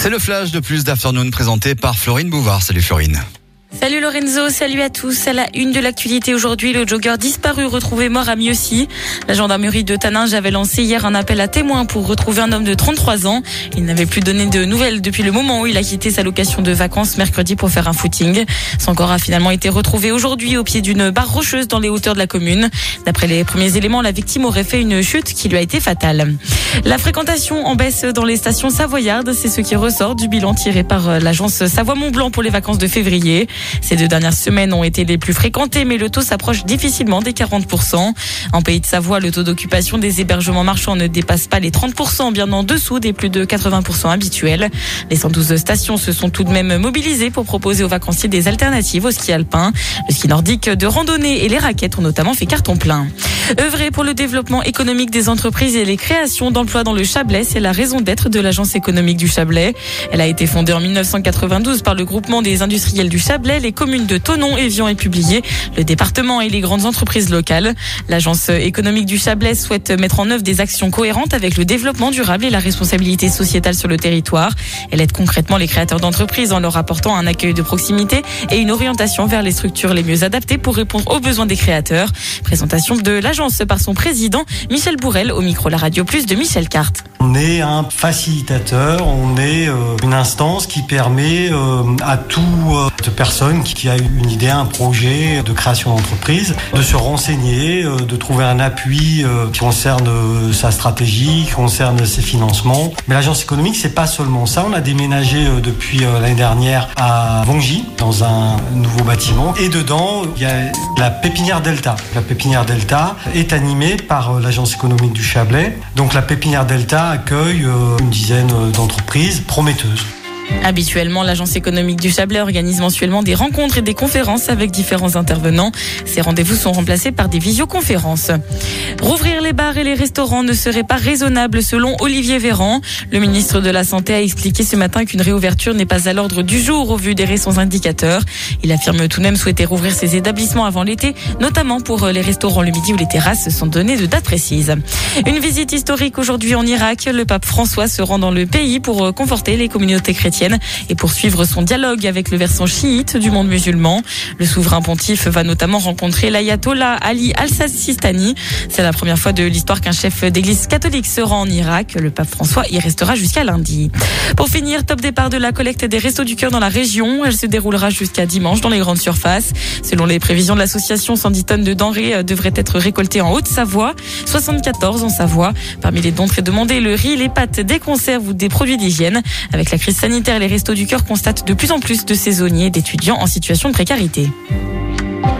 C'est le flash de Plus d'Afternoon présenté par Florine Bouvard. Salut Florine. Salut Lorenzo, salut à tous. À la une de l'actualité aujourd'hui, le jogger disparu retrouvé mort à Mieuxy. La gendarmerie de Taninges avait lancé hier un appel à témoins pour retrouver un homme de 33 ans. Il n'avait plus donné de nouvelles depuis le moment où il a quitté sa location de vacances mercredi pour faire un footing. Son corps a finalement été retrouvé aujourd'hui au pied d'une barre rocheuse dans les hauteurs de la commune. D'après les premiers éléments, la victime aurait fait une chute qui lui a été fatale. La fréquentation en baisse dans les stations savoyardes, c'est ce qui ressort du bilan tiré par l'agence Savoie-Mont-Blanc pour les vacances de février. Ces 2 dernières semaines ont été les plus fréquentées, mais le taux s'approche difficilement des 40%. En Pays de Savoie, le taux d'occupation des hébergements marchands ne dépasse pas les 30%, bien en dessous des plus de 80% habituels. Les 112 stations se sont tout de même mobilisées pour proposer aux vacanciers des alternatives au ski alpin. Le ski nordique de randonnée et les raquettes ont notamment fait carton plein. Œuvrer pour le développement économique des entreprises et les créations d'emplois dans le Chablais, c'est la raison d'être de l'Agence économique du Chablais. Elle a été fondée en 1992 par le groupement des industriels du Chablais, les communes de Thonon, Évian et Publier, le département et les grandes entreprises locales. L'Agence économique du Chablais souhaite mettre en œuvre des actions cohérentes avec le développement durable et la responsabilité sociétale sur le territoire. Elle aide concrètement les créateurs d'entreprises en leur apportant un accueil de proximité et une orientation vers les structures les mieux adaptées pour répondre aux besoins des créateurs. Présentation de l'agence par son président Michel Bourrel au micro La Radio Plus de Michel Carte. On est un facilitateur, on est une instance qui permet à toute personne qui a une idée, un projet de création d'entreprise, de se renseigner, de trouver un appui qui concerne sa stratégie, qui concerne ses financements. Mais l'agence économique, c'est pas seulement ça. On a déménagé depuis l'année dernière à Vongy, dans un nouveau bâtiment. Et dedans, il y a la pépinière Delta. La pépinière Delta est animée par l'agence économique du Chablais. Donc la pépinière Delta accueille une dizaine d'entreprises prometteuses. Habituellement, l'Agence économique du Chablais organise mensuellement des rencontres et des conférences avec différents intervenants. Ces rendez-vous sont remplacés par des visioconférences. Rouvrir les bars et les restaurants ne serait pas raisonnable selon Olivier Véran. Le ministre de la Santé a expliqué ce matin qu'une réouverture n'est pas à l'ordre du jour au vu des récents indicateurs. Il affirme tout de même souhaiter rouvrir ces établissements avant l'été, notamment pour les restaurants le midi ou les terrasses sans donner de date précise. Une visite historique aujourd'hui en Irak. Le pape François se rend dans le pays pour conforter les communautés chrétiennes et poursuivre son dialogue avec le versant chiite du monde musulman. Le souverain pontife va notamment rencontrer l'ayatollah Ali al-Sistani. C'est la première fois de l'histoire qu'un chef d'église catholique se rend en Irak. Le pape François y restera jusqu'à lundi. Pour finir, top départ de la collecte des Restos du Cœur dans la région. Elle se déroulera jusqu'à dimanche dans les grandes surfaces. Selon les prévisions de l'association, 110 tonnes de denrées devraient être récoltées en Haute-Savoie, 74 en Savoie. Parmi les dons très demandés, le riz, les pâtes, des conserves ou des produits d'hygiène. Avec la crise sanitaire, les Restos du Cœur constatent de plus en plus de saisonniers et d'étudiants en situation de précarité.